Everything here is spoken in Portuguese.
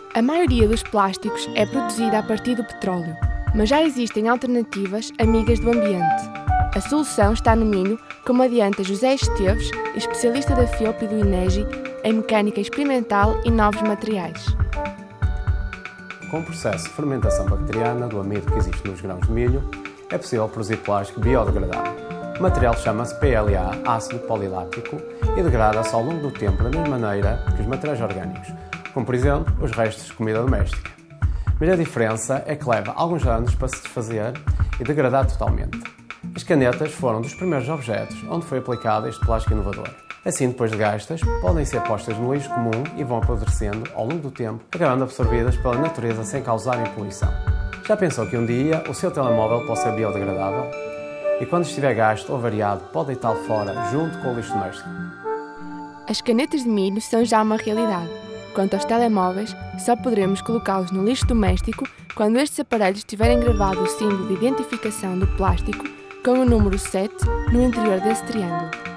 A maioria dos plásticos é produzida a partir do petróleo, mas já existem alternativas amigas do ambiente. A solução está no milho, como adianta José Esteves, especialista da FIOP e do INEGI, em mecânica experimental e novos materiais. Com o processo de fermentação bacteriana do amido que existe nos grãos de milho, é possível produzir plástico biodegradável. O material chama-se PLA, ácido polilático, e degrada-se ao longo do tempo da mesma maneira que os materiais orgânicos, como por exemplo os restos de comida doméstica. Mas a diferença é que leva alguns anos para se desfazer e degradar totalmente. As canetas foram dos primeiros objetos onde foi aplicado este plástico inovador. Assim, depois de gastas, podem ser postas no lixo comum e vão apodrecendo ao longo do tempo, acabando absorvidas pela natureza sem causarem poluição. Já pensou que um dia o seu telemóvel pode ser biodegradável? E quando estiver gasto ou variado, pode deitá-lo fora junto com o lixo doméstico? As canetas de milho são já uma realidade. Quanto aos telemóveis, só poderemos colocá-los no lixo doméstico quando estes aparelhos tiverem gravado o símbolo de identificação do plástico com o número 7 no interior desse triângulo.